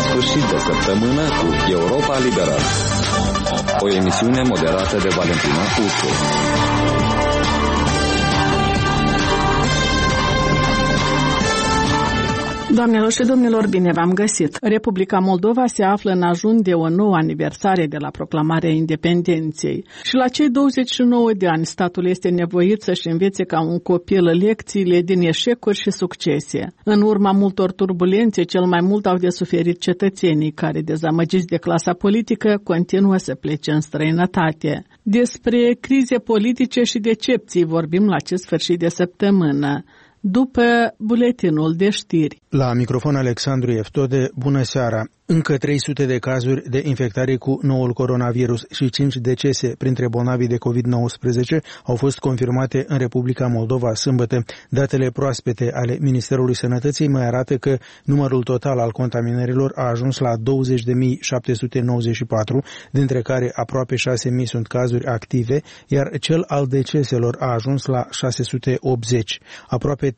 sfârșit de săptămână cu Europa Liberă. O emisiune moderată de Valentina Uțu. Doamnelor și domnilor, bine v-am găsit! Republica Moldova se află în ajun de o nouă aniversare de la proclamarea independenței. Și la cei 29 de ani, statul este nevoit să-și învețe ca un copil lecțiile din eșecuri și succese. În urma multor turbulențe, cel mai mult au de suferit cetățenii, care, dezamăgiți de clasa politică, continuă să plece în străinătate. Despre crize politice și decepții vorbim la acest sfârșit de săptămână, după buletinul de știri. La microfon Alexandru Eftode, bună seara! Încă 300 de cazuri de infectare cu noul coronavirus și 5 decese printre bolnavii de COVID-19 au fost confirmate în Republica Moldova sâmbătă. Datele proaspete ale Ministerului Sănătății mai arată că numărul total al contaminărilor a ajuns la 20.794, dintre care aproape 6.000 sunt cazuri active, iar cel al deceselor a ajuns la 680. Aproape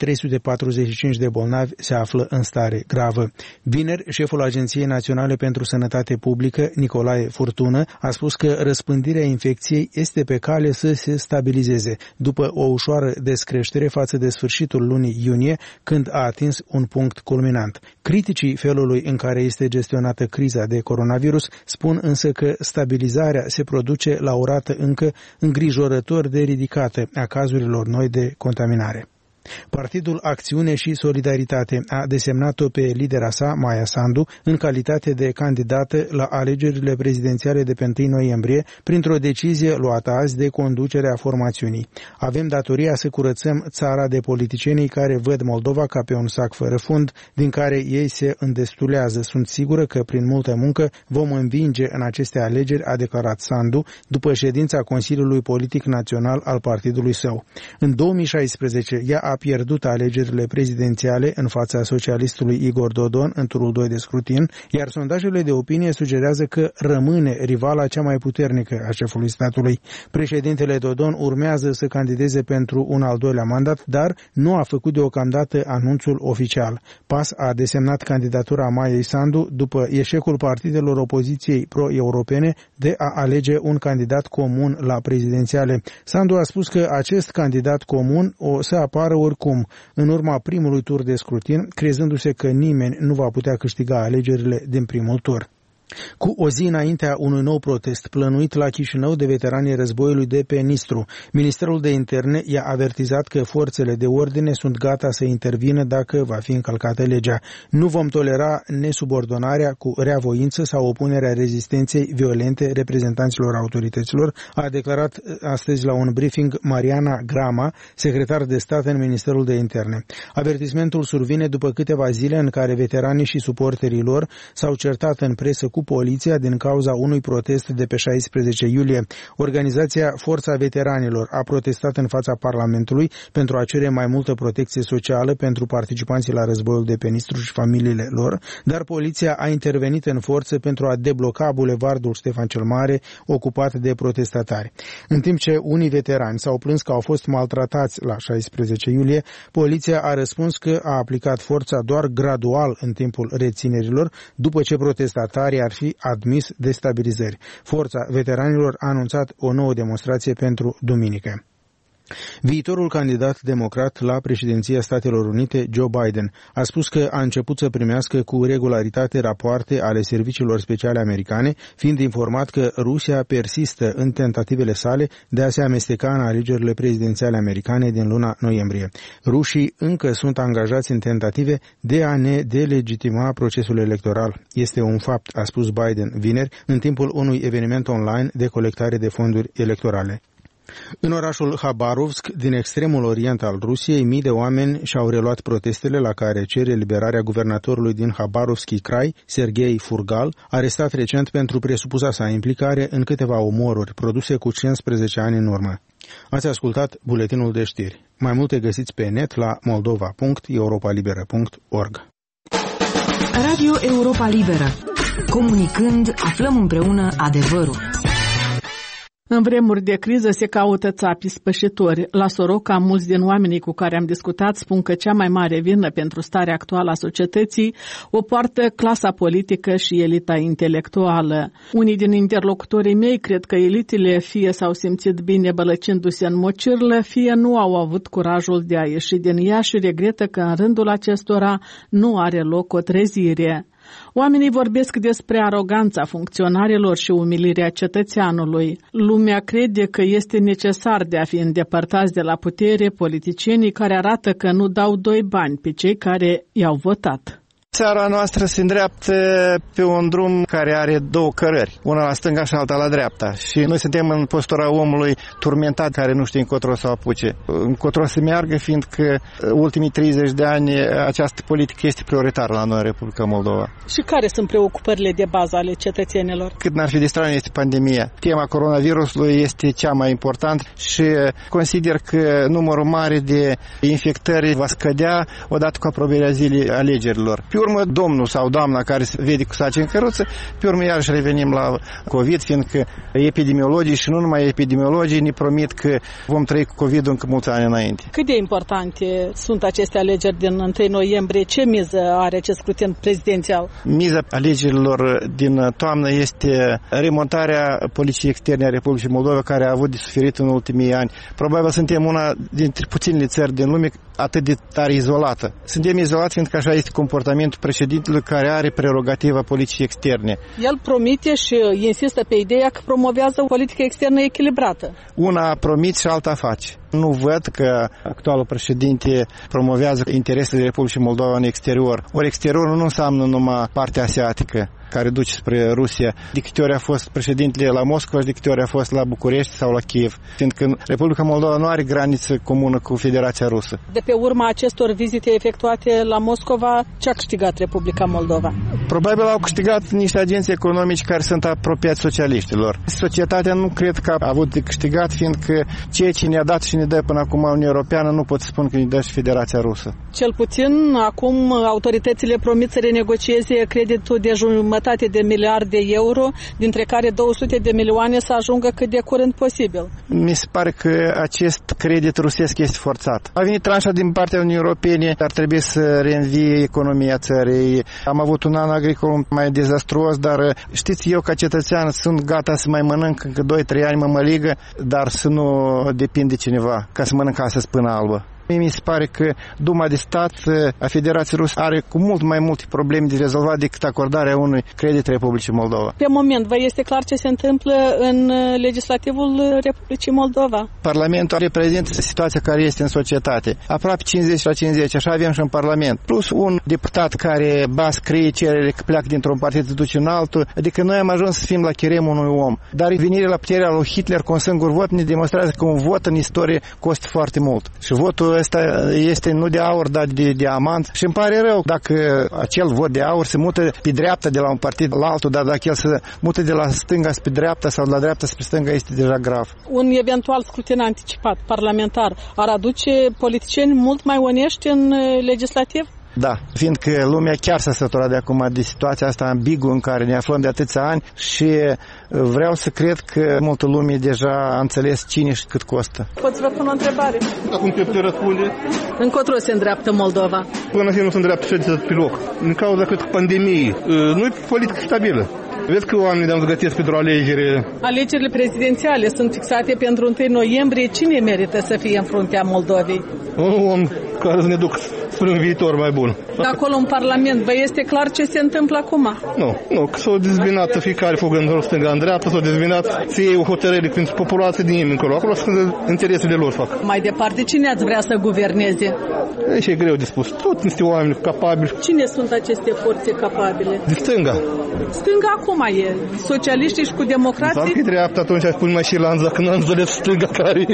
345 de bolnavi se află în stare gravă. Vineri, șeful Agenției Naționale pentru Sănătate Publică, Nicolae Furtună, a spus că răspândirea infecției este pe cale să se stabilizeze, după o ușoară descreștere față de sfârșitul lunii iunie, când a atins un punct culminant. Criticii felului în care este gestionată criza de coronavirus spun însă că stabilizarea se produce la o rată încă îngrijorător de ridicată a cazurilor noi de contaminare. Partidul Acțiune și Solidaritate a desemnat-o pe lidera sa, Maia Sandu, în calitate de candidată la alegerile prezidențiale de pe 1 noiembrie, printr-o decizie luată azi de conducerea formațiunii. Avem datoria să curățăm țara de politicienii care văd Moldova ca pe un sac fără fund, din care ei se îndestulează. Sunt sigură că prin multă muncă vom învinge în aceste alegeri, a declarat Sandu, după ședința Consiliului Politic Național al partidului său. În 2016, ea a pierdut alegerile prezidențiale în fața socialistului Igor Dodon în turul 2 de scrutin, iar sondajele de opinie sugerează că rămâne rivala cea mai puternică a șefului statului. Președintele Dodon urmează să candideze pentru un al doilea mandat, dar nu a făcut deocamdată anunțul oficial. PAS a desemnat candidatura Maiei Sandu după eșecul partidelor opoziției pro-europene de a alege un candidat comun la prezidențiale. Sandu a spus că acest candidat comun o să apară oricum, în urma primului tur de scrutin, crezându-se că nimeni nu va putea câștiga alegerile din primul tur. Cu o zi înaintea unui nou protest plănuit la Chișinău de veteranii războiului de pe Nistru, Ministerul de Interne i-a avertizat că forțele de ordine sunt gata să intervină dacă va fi încălcată legea. Nu vom tolera nesubordonarea cu reavoință sau opunerea rezistenței violente reprezentanților autorităților, a declarat astăzi la un briefing Mariana Grama, secretar de stat în Ministerul de Interne. Avertismentul survine după câteva zile în care veteranii și suporterii lor s-au certat în presă cu poliția din cauza unui protest de pe 16 iulie. Organizația Forța Veteranilor a protestat în fața Parlamentului pentru a cere mai multă protecție socială pentru participanții la războiul de pe Nistru și familiile lor, dar poliția a intervenit în forță pentru a debloca bulevardul Ștefan cel Mare, ocupat de protestatari. În timp ce unii veterani s-au plâns că au fost maltratați la 16 iulie, poliția a răspuns că a aplicat forța doar gradual în timpul reținerilor, după ce protestatarii ar fi admis destabilizări. Forța Veteranilor a anunțat o nouă demonstrație pentru duminică. Viitorul candidat democrat la președinția Statelor Unite, Joe Biden, a spus că a început să primească cu regularitate rapoarte ale serviciilor speciale americane, fiind informat că Rusia persistă în tentativele sale de a se amesteca în alegerile prezidențiale americane din luna noiembrie. Rușii încă sunt angajați în tentative de a ne delegitima procesul electoral. Este un fapt, a spus Biden vineri, în timpul unui eveniment online de colectare de fonduri electorale. În orașul Habarovsk, din extremul orient al Rusiei, mii de oameni și-au reluat protestele la care cer eliberarea guvernatorului din Habarovski Krai, Sergei Furgal, arestat recent pentru presupusa sa implicare în câteva omoruri produse cu 15 ani în urmă. Ați ascultat buletinul de știri. Mai multe găsiți pe net la moldova.europalibera.org. Radio Europa Liberă. Comunicând, aflăm împreună adevărul. În vremuri de criză se caută țapii spășitori. La Soroca, mulți din oamenii cu care am discutat spun că cea mai mare vină pentru starea actuală a societății o poartă clasa politică și elita intelectuală. Unii din interlocutorii mei cred că elitele fie s-au simțit bine bălăcindu-se în mocirlă, fie nu au avut curajul de a ieși din ea și regretă că în rândul acestora nu are loc o trezire. Oamenii vorbesc despre aroganța funcționarilor și umilirea cetățeanului. Lumea crede că este necesar de a fi îndepărtați de la putere politicienii care arată că nu dau doi bani pe cei care i-au votat. Țara noastră se îndreaptă pe un drum care are două cărări, una la stânga și alta la dreapta. Și noi suntem în postura omului turmentat care nu știe încotro să o apuce. Încotro să meargă, fiindcă ultimii 30 de ani această politică este prioritară la noi în Republica Moldova. Și care sunt preocupările de bază ale cetățenilor? Cât n-ar fi de straniu este pandemia. Tema coronavirusului este cea mai importantă și consider că numărul mare de infectări va scădea odată cu apropierea zilei alegerilor. Pe urmă, domnul sau doamna care se vede cu saci în căruță, pe urmă iarăși revenim la COVID, fiindcă epidemiologii și nu numai epidemiologii ne promit că vom trăi cu COVID încă mulți ani înainte. Cât de importante sunt aceste alegeri din 1 noiembrie? Ce miză are acest scrutin prezidențial? Miza alegerilor din toamnă este remontarea politicii externe a Republicii Moldova, care a avut de suferit în ultimii ani. Probabil suntem una dintre puținele țări din lume atât de tare izolată. Suntem izolați fiindcă așa este comportamentul președintelui care are prerogativa politicii externe. El promite și insistă pe ideea că promovează o politică externă echilibrată. Una promite și alta face. Nu văd că actualul președinte promovează interesele Republicii Moldova în exterior. Ori exteriorul nu înseamnă numai partea asiatică care duce spre Rusia. De câte ori a fost președintele la Moscova și de câte ori a fost la București sau la Kiev. Fiindcă Republica Moldova nu are graniță comună cu Federația Rusă. De pe urma acestor vizite efectuate la Moscova, ce a câștigat Republica Moldova? Probabil au câștigat niște agenții economici care sunt apropiați socialiștilor. Societatea nu cred că a avut de câștigat, fiindcă ceea ce ne-a dat și ne dă până acum Uniunea Europeană nu pot spune că ne dă și Federația Rusă. Cel puțin acum autoritățile promit să renegocieze creditul de jumătate de miliard de euro, dintre care 200 de milioane să ajungă cât de curând posibil. Mi se pare că acest credit rusesc este forțat. A venit tranșa din partea Uniunii Europene, ar trebui să reînvie economia țării. Am avut un an agricol mai dezastruos, dar știți, eu ca cetățean sunt gata să mai mănânc încă 2-3 ani mămăligă, dar să nu depind de cineva ca să mănânc astăzi până albă. Mi se pare că Duma de Stat a Federației Ruse are cu mult mai multe probleme de rezolvat decât acordarea unui credit Republicii Moldova. Pe moment, vă este clar ce se întâmplă în legislativul Republicii Moldova? Parlamentul reprezintă situația care este în societate. Aproape 50-50, așa avem și în Parlament. Plus un deputat care scrie cerere că pleacă dintr-un partid să duce în altul. Adică noi am ajuns să fim la cheremul unui om. Dar venirea la puterea lui Hitler cu un singur vot ne demonstrează că un vot în istorie costă foarte mult. Și votul ăsta este nu de aur, dar de diamant. Și îmi pare rău dacă acel vot de aur se mută pe dreapta de la un partid la altul, dar dacă el se mută de la stânga spre dreapta sau de la dreapta spre stânga, este deja grav. Un eventual scrutin anticipat parlamentar ar aduce politicieni mult mai onești în legislativ? Da, fiindcă lumea chiar s-a săturat de acum de situația asta ambiguă în care ne aflăm de atâția ani și vreau să cred că multă lume deja a înțeles cine și cât costă. Pot să vă pun o întrebare? Acum te răspunde. Încotro se îndreaptă Moldova? Până nu se îndreaptă societatea pe loc. În cauza cât pandemiei. Nu e politică stabilă. Vezi că oamenii de-am zgătesc pentru alegere. Alegerile prezidențiale sunt fixate pentru 1 noiembrie. Cine merită să fie în fruntea Moldovei? Un om care să ne duc spre un viitor mai bun. De acolo în Parlament, vă este clar ce se întâmplă acum? Nu, că s-au dezbinat fiecare fugă în stânga, în dreapta, s-au dezbinat să iei o hotărâre pentru populație din nimeni încolo. Acolo sunt interesele lor fac. Mai departe, cine ați vrea să guverneze? E greu de spus. Tot niște oameni capabili. Cine sunt aceste forțe capabile? De stânga. Stânga acum e. Socialiștii și cu democrații? Dacă e dreapta, atunci ai spune mai și lanza, că nu am înțeles stânga care.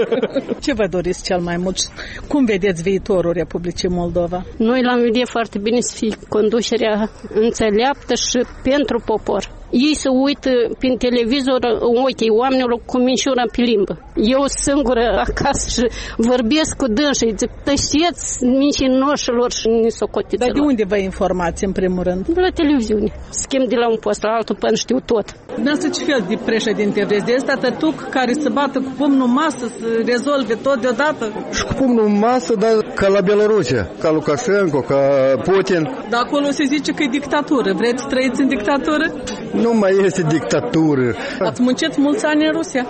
Ce vă doriți cel mai mult? Cum vedeți viitorul Republicii Moldova? Noi l-am vedea foarte bine să fie conducerea înțeleaptă și pentru popor. Ei se uită prin televizor în ochii oamenilor cu minciuna pe limbă. Eu singură acasă și vorbesc cu dânsii, zic, tășeți mincinoșilor și nisocotiților. Dar de unde vă informați în primul rând? De la televiziune. Schimb de la un post la altul până știu tot. Dumneavoastră ce fel de președinte vreți? De ăsta tătuc care să bată cu pumnul în masă, să rezolve tot deodată? Și cu pumnul în masă, dar ca la Belarusia, ca Lukashenko, ca Putin. Dar acolo se zice că e dictatură. Vreți să trăiți în dictatură? Nu mai este dictatură. Ați muncit mulți ani în Rusia?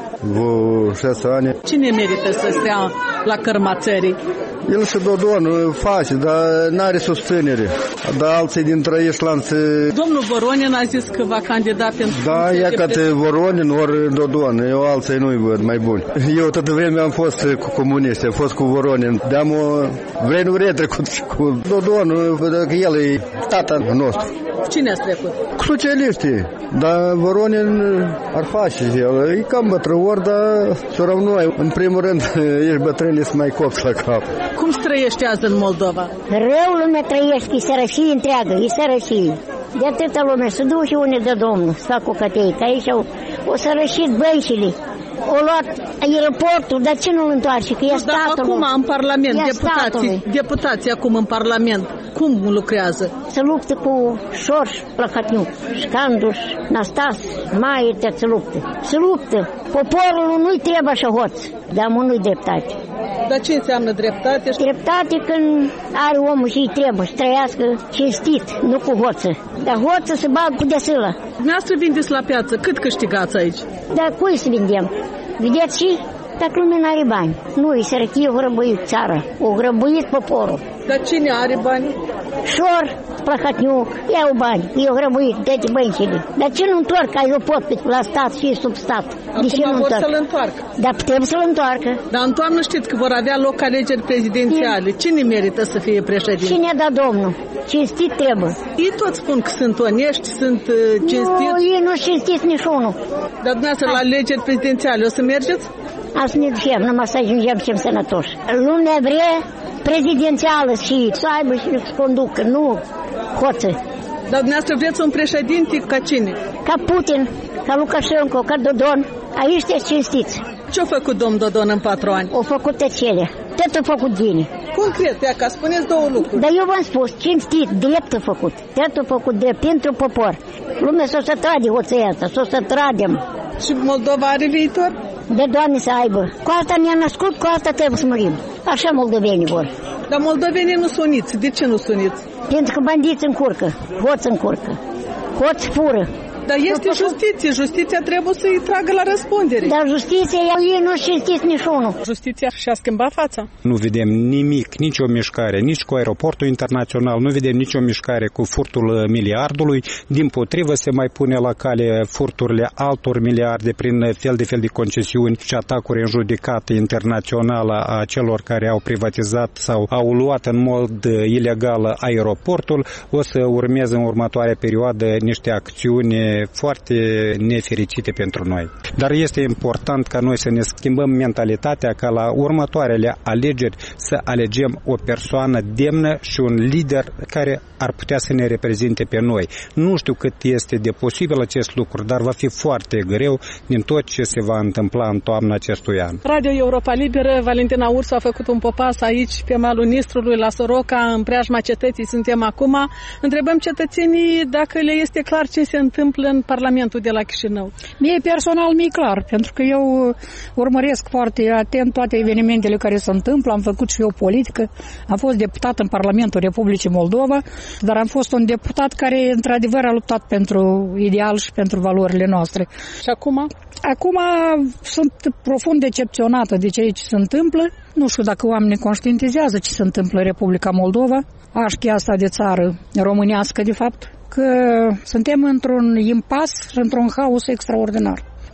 6 ani. Cine merită să stea la cărma țării? El și Dodon face, dar n-are susținere. Dar alții din Trăieșlan se... Domnul Voronin a zis că va candida pentru... Da, ia ca te Voronin ori Dodon. Eu alții nu-i văd mai buni. Eu toată vremea am fost cu comuniști, am fost cu Voronin. De-am vremuri retrecut și cu Dodon, că el e tata nostru. Cine ați trecut? Cu socialiștii. Dar Voronin ar face el. E cam bătrân, dar să rămâi. În primul rând, ești bătrân, ești mai copți la cap. Cum se trăiește azi în Moldova? Rău lume trăiește, e sărășie întreagă, e sărășie. De atâta lume, să duc și unde de Domnul, să fac o catei, că aici o sărășit băncile. O luat aeroportul, dar ce nu-l întoarce? Că e statul. Acum în Parlament, deputații acum în Parlament, cum lucrează? Se luptă cu Șorș, Plahotniuc, Scanduș, Nastas, Maietea se luptă. Se luptă. Poporul nu-i trebuie așa hoț, dar nu-i dreptate. Dar ce înseamnă dreptate? Dreptate când are omul și îi trebuie să trăiască cinstit, nu cu hoță. Dar hoță se bagă cu desâlă. Dumneavoastră vindeți la piață, cât câștigați aici? Dar cui să vindem? Vedeți și? Dacă lumea n-are bani. Nu, e sărăchie, o grăbăit țara, o grăbăit poporul. Dar cine are bani? Șor, Plahotniuc, iau bani, eu grăbăit, dă-te băncile. Dar ce nu întorc aeroportul la stat și sub stat? De ce nu vor să-l întoarcă. Dar putem să-l întoarcă. Dar în toamnă știți că vor avea loc alegeri prezidențiale. Cine merită să fie președinte? Cine a dat Domnul? Cinstit trebuie. Ei tot spun că sunt onești, sunt cinstiți. Nu, ei nu cinstiți niciunul. Dar dumneavoastră la alegeri prezidențiale o să mergeți? Asta ne ducem, numai să ajungem și sănătoși. Lumea vrea prezidențială și să aibă și să conducă, nu hoță. Dar dumneavoastră vreți un președinte ca cine? Ca Putin, ca Lukashenko, ca Dodon. Aici te cinstiți. Ce-a făcut domnul Dodon în 4 ani? O făcut tăcele. Tot a făcut bine. Concret, ia ca spuneți două lucruri. Dar eu v-am spus, cinstit, drept a făcut. Tot a făcut drept pentru popor. Lumea s-o să trage hoția asta, s-o să tragem. Și Moldova are viitor? De Doamne să aibă. Cu asta ne-am născut, cu asta trebuie să murim. Așa moldovenii vor. Dar moldovenii nu suniți. De ce nu suniți? Pentru că bandiți încurcă, hoți încurcă, hoți fură. Dar este justiție. Justiția trebuie să-i tragă la răspundere. Dar justiția, ei nu știți niciunul. Justiția și-a schimbat fața? Nu vedem nimic, nicio mișcare, nici cu aeroportul internațional, nu vedem nicio mișcare cu furtul miliardului. Dimpotrivă se mai pune la cale furturile altor miliarde prin fel de concesiuni și atacuri în judecată internațională a celor care au privatizat sau au luat în mod ilegal aeroportul. O să urmeze în următoarea perioadă niște acțiuni foarte nefericite pentru noi. Dar este important ca noi să ne schimbăm mentalitatea ca la următoarele alegeri să alegem o persoană demnă și un lider care ar putea să ne reprezinte pe noi. Nu știu cât este de posibil acest lucru, dar va fi foarte greu din tot ce se va întâmpla în toamna acestui an. Radio Europa Liberă, Valentina Ursu a făcut un popas aici pe malul Nistrului la Soroca, în preajma cetății suntem acum. Întrebăm cetățenii dacă le este clar ce se întâmplă în Parlamentul de la Chișinău. Mie personal mi-e clar, pentru că eu urmăresc foarte atent toate evenimentele care se întâmplă, am făcut și eu politică, am fost deputat în Parlamentul Republicii Moldova, dar am fost un deputat care într-adevăr a luptat pentru ideal și pentru valorile noastre. Și acum? Acum sunt profund decepționată de ceea ce se întâmplă. Nu știu dacă oamenii conștientizează ce se întâmplă în Republica Moldova, așchia asta de țară românească de fapt, că suntem într-un impas și într-un haos extraordinar.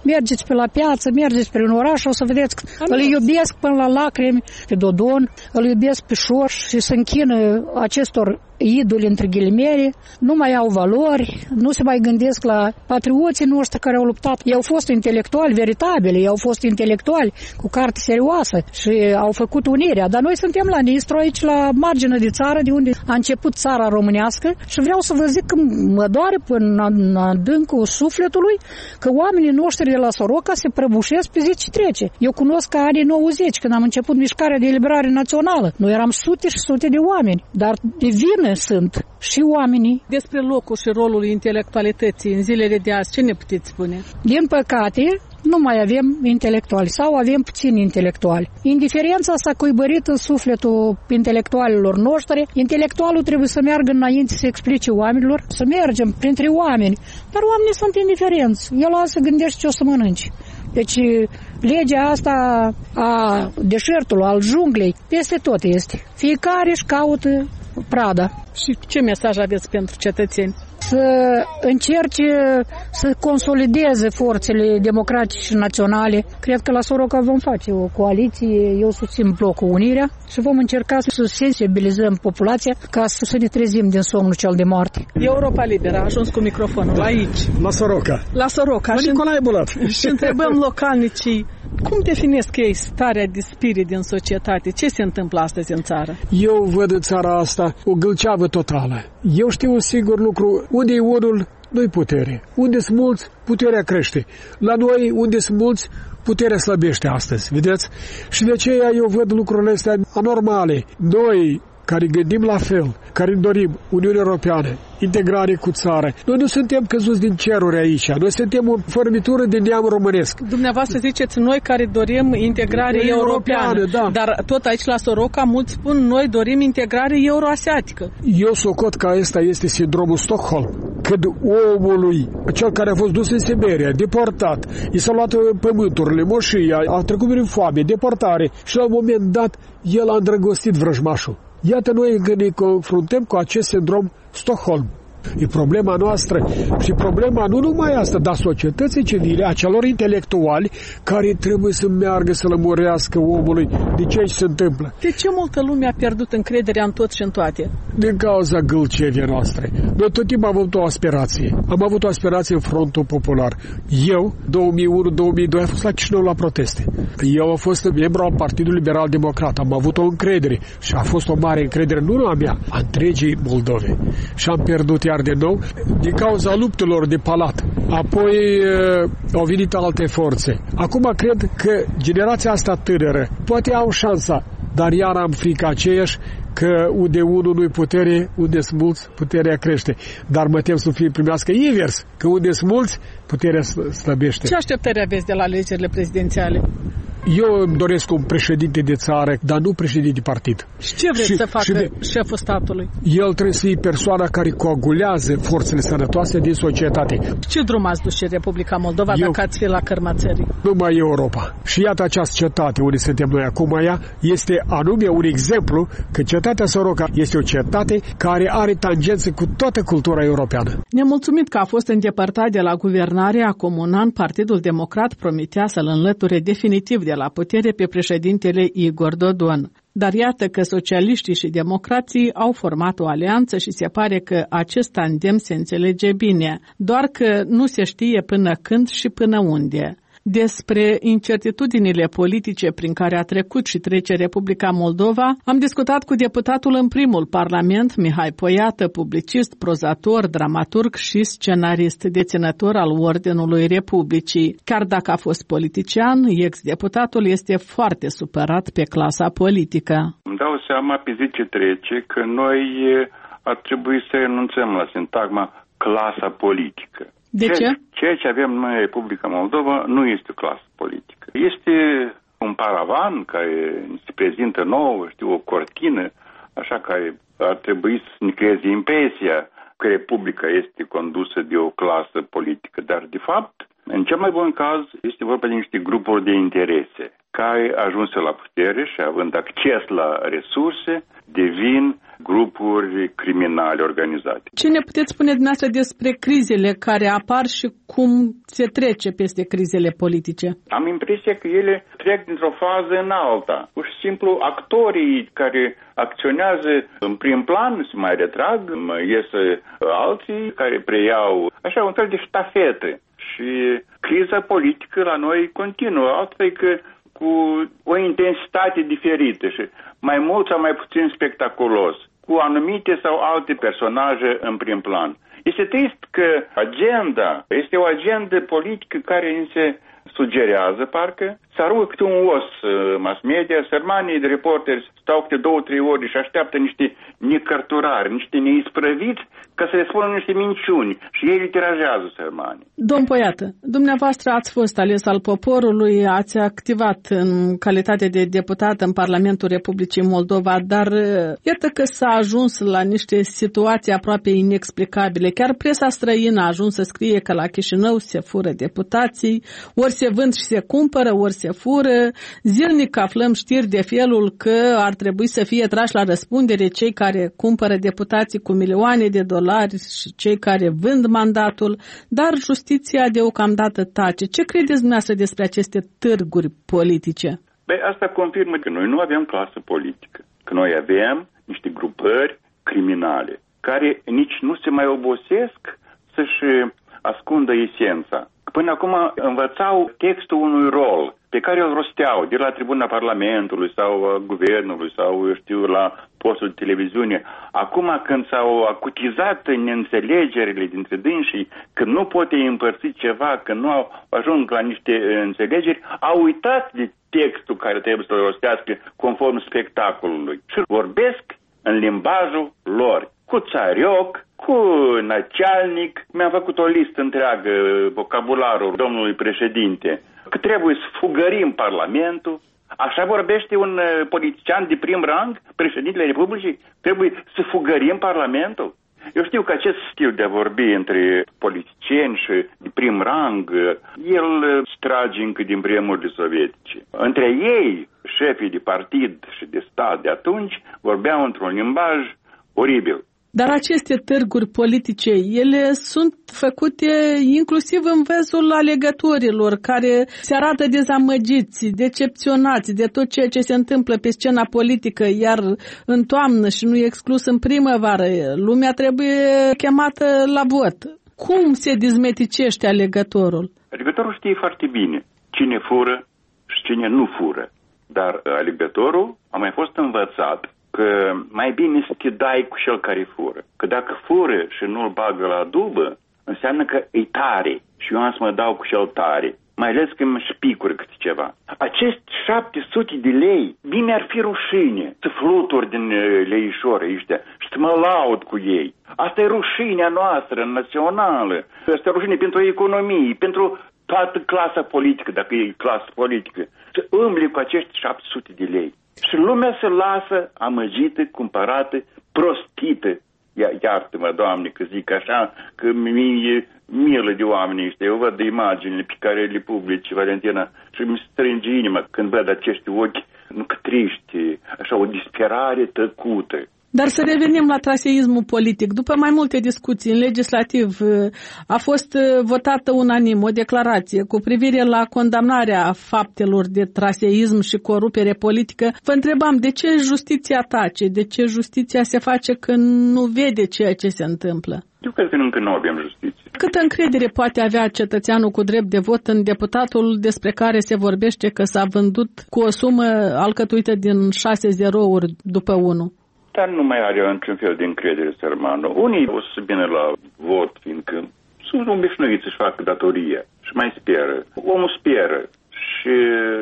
mergeți pe la piață, mergeți prin oraș, o să vedeți că îl iubesc până la lacrimi pe Dodon, îl iubesc pe Șoș și se închină acestor idoli între ghilimele, nu mai au valori, nu se mai gândesc la patrioții noștri care au luptat. Ei au fost intelectuali veritabili, ei au fost intelectuali cu carte serioasă și au făcut unirea, dar noi suntem la Nistru, aici la marginea de țară, de unde a început țara românească și vreau să vă zic că mă doare până în adâncul sufletului că oamenii noștri de la Soroca se prăbușesc pe zi ce trece. Eu cunosc că anii 90, când am început mișcarea de eliberare națională. Noi eram sute și sute de oameni, dar de vină sunt și oamenii. Despre locul și rolul intelectualității în zilele de azi, ce ne puteți spune? Din păcate, nu mai avem intelectuali sau avem puțini intelectuali. Indiferența s-a cuibărit în sufletul intelectualilor noștri. Intelectualul trebuie să meargă înainte să explice oamenilor, să mergem printre oameni. Dar oamenii sunt indiferenți. El se gândește ce o să mănânci. Deci legea asta a deșertului, al junglei, peste tot este. Fiecare își caută prada. Și ce mesaj aveți pentru cetățeni? Să încerce să consolideze forțele democratice și naționale. Cred că la Soroca vom face o coaliție, eu susțin blocul Unirea și vom încerca să sensibilizăm populația ca să ne trezim din somnul cel de moarte. Europa Liberă a ajuns cu microfonul aici. La Soroca. La Soroca. La Nicolae Bulat. Și întrebăm localnicii, cum definesc ei starea de spirit din societate? Ce se întâmplă astăzi în țară? Eu văd în țara asta o gâlceavă totală. Eu știu un singur lucru. Unde e unul, nu-i putere. Unde sunt mulți, puterea crește. La noi, unde sunt mulți, puterea slăbește astăzi. Vedeți? Și de aceea eu văd lucrurile astea anormale. Noi, care gândim la fel, care dorim Uniunea Europeană, integrare cu țară. Noi nu suntem căzuți din ceruri aici. Noi suntem o formitură de neam românesc. Dumneavoastră ziceți noi care dorim integrare europeană. Da. Dar tot aici la Soroca mulți spun noi dorim integrare euroasiatică. Eu socot că ăsta este sindromul Stockholm. Când omului, cel care a fost dus în Siberia, deportat, i s-au luat pământurile, moșia, a trecut prin foame, deportare și la un moment dat el a îndrăgostit vrăjmașul. Iată noi că ne confruntăm cu acest sindrom Stockholm. E problema noastră și problema nu numai asta, dar societății civile, a celor intelectuali care trebuie să meargă să lămurească omului de ce se întâmplă. De ce multă lume a pierdut încrederea în tot și în toate? Din cauza gâlcevii noastre. Noi tot timpul am avut o aspirație. Am avut o aspirație în Frontul Popular. Eu, 2001-2002, am fost la Chișinău la proteste. Eu am fost membru al Partidului Liberal Democrat. Am avut o încredere și a fost o mare încredere, nu a mea, a întregii Moldove. Și am pierdut iar de nou din cauza luptelor de palat. Apoi au venit alte forțe. Acum cred că generația asta tânără poate au șansa, dar iar am frică aceeași că unde unul nu-i putere, unde sunt mulți, puterea crește. Dar mă tem să fie primească invers, că unde sunt mulți, puterea slăbește. Ce așteptări aveți de la alegerile prezidențiale? Eu îmi doresc un președinte de țară, dar nu președinte de partid. Și ce vreți să facă șeful statului? El trebuie să fie persoana care coagulează forțele sănătoase din societate. Ce drum ați dus și Republica Moldova dacă ați fi la cărma țării? Numai Europa. Și iată această cetate unde suntem noi acum, ea este anume un exemplu că cetatea Soroca este o cetate care are tangențe cu toată cultura europeană. Nemulțumit că a fost îndepărtat de la guvernare, acum un an, Partidul Democrat promitea să-l înlăture definitiv de la putere pe președintele Igor Dodon. Dar iată că socialiștii și democrații au format o alianță și se pare că acest tandem se înțelege bine, doar că nu se știe până când și până unde. Despre incertitudinile politice prin care a trecut și trece Republica Moldova, am discutat cu deputatul în primul Parlament, Mihai Poiată, publicist, prozator, dramaturg și scenarist, deținător al Ordinului Republicii. Chiar dacă a fost politician, ex-deputatul este foarte supărat pe clasa politică. Îmi dau seama pe zi ce trece că noi ar trebui să renunțăm la sintagma clasa politică. De ce? Ceea ce avem noi în Republica Moldova nu este o clasă politică. Este un paravan care se prezintă nouă, o cortină, așa, care ar trebui să ne creeze impresia că Republica este condusă de o clasă politică. Dar, de fapt, în cel mai bun caz, este vorba de niște grupuri de interese care, ajunse la putere și având acces la resurse, devin grupuri criminale organizate. Ce ne puteți spune dumneavoastră despre crizele care apar și cum se trece peste crizele politice? Am impresia că ele trec dintr-o fază în alta. Pur și simplu, actorii care acționează în prim plan se mai retrag, mai ies alții care preiau așa un fel de ștafetă. Și criza politică la noi continuă, altfel că cu o intensitate diferită și mai mult sau mai puțin spectaculos, cu anumite sau alte personaje în prim plan. Este trist că agenda este o agendă politică care ni se sugerează, parcă, să aruncă câte un os mass media, sărmanii de reporteri stau câte 2-3 ori și așteaptă niște necărturari, niște neisprăviți ca să le spună niște minciuni și ei îi tirajează sărmanii. Domn Poiată, dumneavoastră ați fost ales al poporului, ați activat în calitate de deputat în Parlamentul Republicii Moldova, dar iată că s-a ajuns la niște situații aproape inexplicabile. Chiar presa străină a ajuns să scrie că la Chișinău se fură deputații, ori se vând și se cumpără, ori se fură. Zilnic aflăm știri de felul că ar trebui să fie trași la răspundere cei care cumpără deputații cu milioane de dolari și cei care vând mandatul, dar justiția deocamdată tace. Ce credeți dumneavoastră despre aceste târguri politice? Asta confirmă că noi nu avem clasă politică, că noi avem niște grupări criminale care nici nu se mai obosesc să-și ascundă esența. Până acum învățau textul unui rol pe care îl rosteau de la tribuna Parlamentului sau Guvernului sau, eu știu, la postul de televiziune. Acum când s-au acutizat neînțelegerile dintre dânsii, că nu poate împărți ceva, că nu ajung la niște înțelegeri, au uitat de textul care trebuie să-l rostească conform spectacolului și vorbesc în limbajul lor, cu țarioc, cu nacealnic. Mi-am făcut o listă întreagă, vocabularul domnului președinte, că trebuie să fugărim Parlamentul. Așa vorbește un politician de prim rang, președintele Republicii? Trebuie să fugărim Parlamentul? Eu știu că acest stil de a vorbi între politicieni și de prim rang, el trage încă din vremurile sovietice. Între ei, șefii de partid și de stat de atunci, vorbeau într-un limbaj oribil. Dar aceste târguri politice, ele sunt făcute inclusiv în văzul alegătorilor care se arată dezamăgiți, decepționați de tot ceea ce se întâmplă pe scena politică, iar în toamnă și nu exclus în primăvară, lumea trebuie chemată la vot. Cum se dezmeticește alegătorul? Alegătorul știe foarte bine cine fură și cine nu fură, dar alegătorul a mai fost învățat că mai bine să te dai cu cel care fură. Că dacă fură și nu-l bagă la dubă, înseamnă că e tare și eu am să mă dau cu cel tare. Mai ales că mă spicură câte ceva. Acești 700 de lei, bine ar fi rușine să fluturi din leișori ăștia și să mă laud cu ei. Asta e rușinea noastră națională. Asta e rușine pentru economie, pentru toată clasa politică, dacă e clasă politică. Să îmbli cu acești 700 de lei. Și lumea se lasă amăgită, cumpărată, prostită. Iartă-mă, Doamne, că zic așa, că mi-e milă de oamenii ăștia. Eu văd imaginile pe care le publici, Valentina, și mi strânge inima când văd acești ochi, nu că triști, așa o disperare tăcută. Dar să revenim la traseismul politic. După mai multe discuții în legislativ, a fost votată unanim o declarație cu privire la condamnarea faptelor de traseism și corupere politică. Vă întrebam, de ce justiția tace? De ce justiția se face când nu vede ceea ce se întâmplă? Eu cred că încă nu avem justiție. Câtă încredere poate avea cetățeanul cu drept de vot în deputatul despre care se vorbește că s-a vândut cu o sumă alcătuită din 6 zerouri după 1? Dar nu mai are niciun fel de încredere sărmanul. Unii o să vină la vot, fiindcă sunt obișnuiți să-și facă datoria și mai speră. Omul speră și,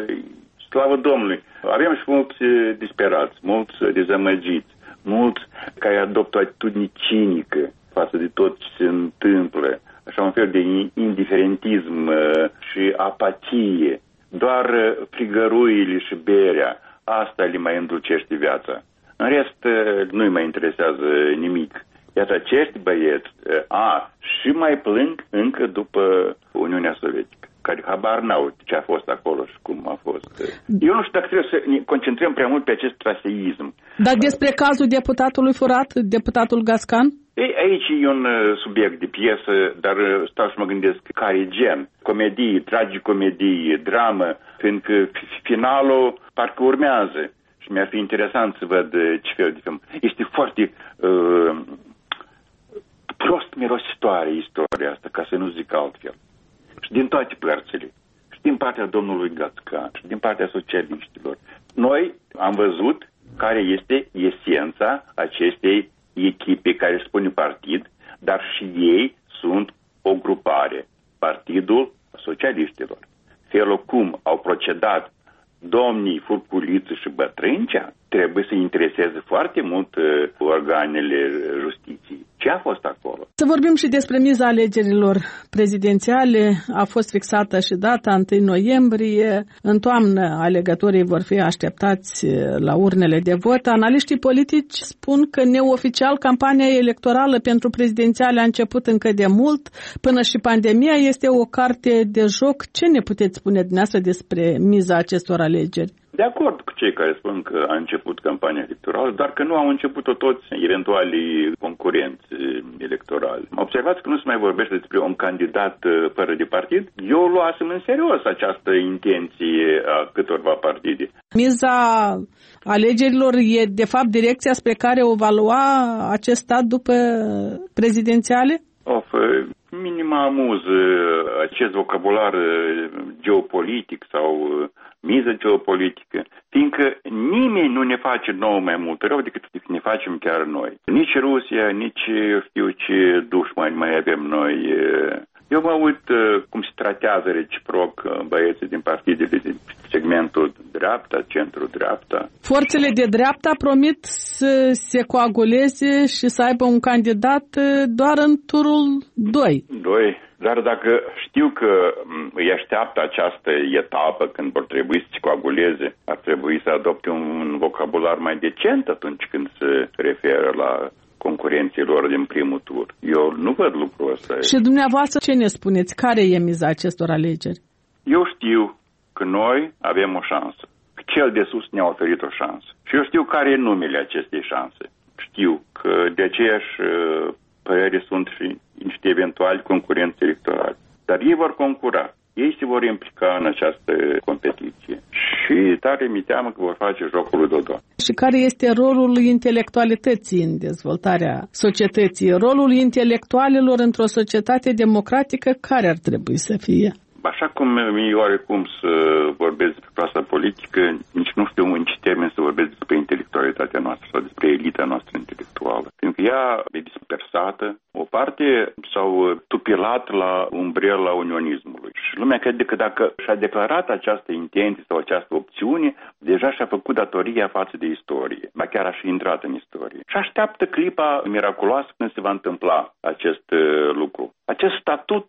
slavă Domnului, avem și mulți disperați, mulți dezamăgiți, mulți care adoptă o atitudine cinică față de tot ce se întâmplă, așa un fel de indiferentism și apatie. Doar frigăruile și berea, asta le mai îndulcește viața. În rest, nu-i mai interesează nimic. Iată, acești băieți și mai plâng încă după Uniunea Sovietică. care habar n-au ce a fost acolo și cum a fost. Eu nu știu dacă trebuie să ne concentrăm prea mult pe acest traseism. Dar despre cazul deputatului furat, deputatul Gascan? Ei, aici e un subiect de piesă, dar stau și mă gândesc care gen. Comedie, tragicomedie, dramă, fiindcă finalul parcă urmează. Și mi-ar fi interesant să văd ce fel de film. Este foarte prost mirositoare istoria asta, ca să nu zic altfel. Și din toate părțile. Și din partea domnului Gascan, și din partea socialiștilor. Noi am văzut care este esența acestei echipe care își spune partid, dar și ei sunt o grupare, Partidul Socialiștilor. Felul cum au procedat domnii Furculiță și Bătrâncea trebuie să intereseze foarte mult organele justiției. Ce a fost acolo? Să vorbim și despre miza alegerilor prezidențiale. A fost fixată și data 1 noiembrie. În toamnă alegătorii vor fi așteptați la urnele de vot. Analiștii politici spun că neoficial campania electorală pentru prezidențiale a început încă de mult. Până și pandemia este o carte de joc. Ce ne puteți spune dumneavoastră despre miza acestor alegeri? De acord cu cei care spun că a început campania electorală, dar că nu au început-o toți eventualii concurenți electorali. Observați că nu se mai vorbește despre un candidat fără de partid. Eu luasem în serios această intenție a câtorva partide. Miza alegerilor e de fapt direcția spre care o va lua acest stat după prezidențiale? Minim amuză acest vocabular geopolitic sau miză geopolitică, fiindcă nimeni nu ne face nouă mai mult rău decât ne facem chiar noi. Nici Rusia, nici știu ce dușmani mai avem noi. Eu mă uit cum se tratează reciproc băieții din partidele din segmentul dreapta, centru-dreapta. Forțele de dreapta promit să se coaguleze și să aibă un candidat doar în turul 2. Dar dacă știu că îi așteaptă această etapă când vor trebui să se coaguleze, ar trebui să adopte un vocabular mai decent atunci când se referă la concurenții lor din primul tur. Eu nu văd lucrul ăsta. Și dumneavoastră ce ne spuneți? Care e miza acestor alegeri? Eu știu că noi avem o șansă. Cel de sus ne-a oferit o șansă. Și eu știu care e numele acestei șanse. Știu că de aceeași părere sunt și niște eventuali concurenți electorali. Dar ei vor concura. Ei se vor implica în această competiție. Și tare mi teamă că vor face jocul lui Dodon. Și care este rolul intelectualității în dezvoltarea societății? Rolul intelectualilor într-o societate democratică care ar trebui să fie? Așa cum mi-e oarecum să vorbesc despre clasa politică, nici nu știu în ce termen să vorbesc despre intelectualitatea noastră sau despre elita noastră intelectuală. Pentru că ea e dispersată, o parte s-au tupilat la umbrela unionismului. Și lumea crede că dacă și-a declarat această intenție sau această opțiune, deja și-a făcut datoria față de istorie. Ba chiar a și intrat în istorie. Și așteaptă clipa miraculoasă când se va întâmpla acest lucru. Acest statut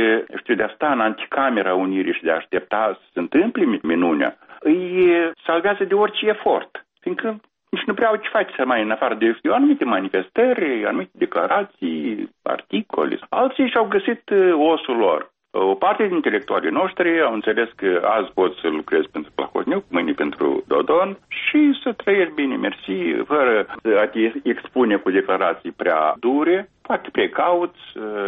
de a sta în anticamera unirii și de a aștepta să se întâmple minunea, îi salvează de orice efort. Fiindcă nici nu prea au ce face să mai în afară de anumite manifestări, anumite declarații, articole. Alții și-au găsit osul lor. O parte din intelectualii noștri au înțeles că azi pot să lucrez pentru Plahotniuc, mâine pentru Dodon și să trăiești bine, mersi, fără a te expune cu declarații prea dure, foarte precauți.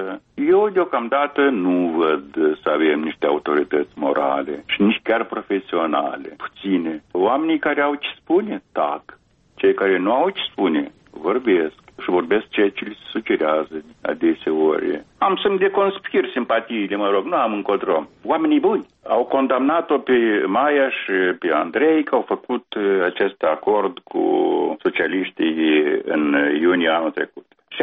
Eu deocamdată nu văd să avem niște autorități morale și nici chiar profesionale, puține. Oamenii care au ce spune, tac. Cei care nu au ce spune, vorbesc. Și vorbesc ceea ce li se sugerează adeseori. Am să-mi deconspir simpatiile, mă rog, nu am încotro. Oamenii buni au condamnat-o pe Maia și pe Andrei că au făcut acest acord cu socialiștii în iunie anul trecut. Și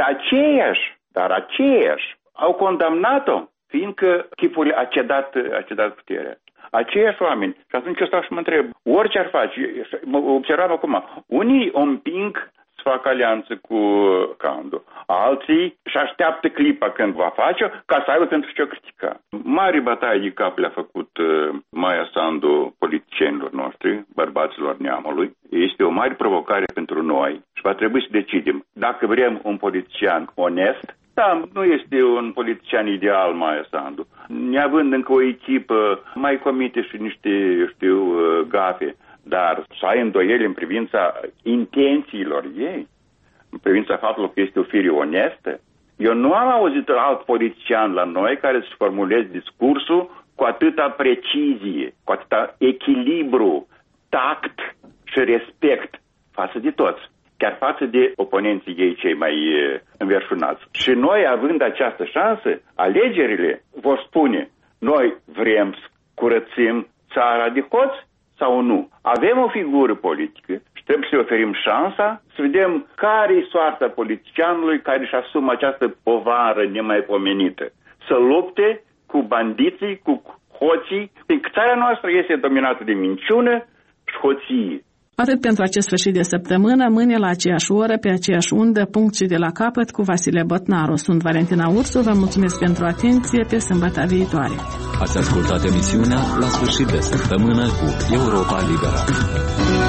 aceiași au condamnat-o, fiindcă chipul a cedat puterea. Aceiași oameni. Și atunci eu stau și mă întreb, orice ar face, mă observam acum, unii o împing fac alianță cu Candu. Alții își așteaptă clipa când va face ca să aibă pentru ce o critica. Mari bătaie de cap le-a făcut Maia Sandu politicienilor noștri, bărbaților neamului. Este o mare provocare pentru noi și va trebui să decidem dacă vrem un politician onest Da, nu este un politician ideal, Maia Sandu. Neavând încă o echipă, mai comite și niște, gafe, dar să ai îndoieli în privința intențiilor ei, în privința faptului că este o fire onestă. Eu nu am auzit alt politician la noi care să-și formuleze discursul cu atâta precizie, cu atâta echilibru, tact și respect față de toți, chiar față de oponenții ei cei mai înverșunați. Și noi, având această șansă, alegerile vor spune, noi vrem să curățim țara de hoți sau nu. Avem o figură politică și trebuie să-i oferim șansa să vedem care e soarta politicianului care își asumă această povară nemaipomenită. Să lupte cu bandiții, cu hoții, pentru că țara noastră este dominată de minciună și hoție. Atât pentru acest sfârșit de săptămână, mâine la aceeași oră, pe aceeași undă, punct și de la capăt cu Vasile Botnaru. Sunt Valentina Ursu, vă mulțumesc pentru atenție, pe sâmbătă viitoare. Ați ascultat emisiunea La sfârșit de săptămână cu Europa Liberă.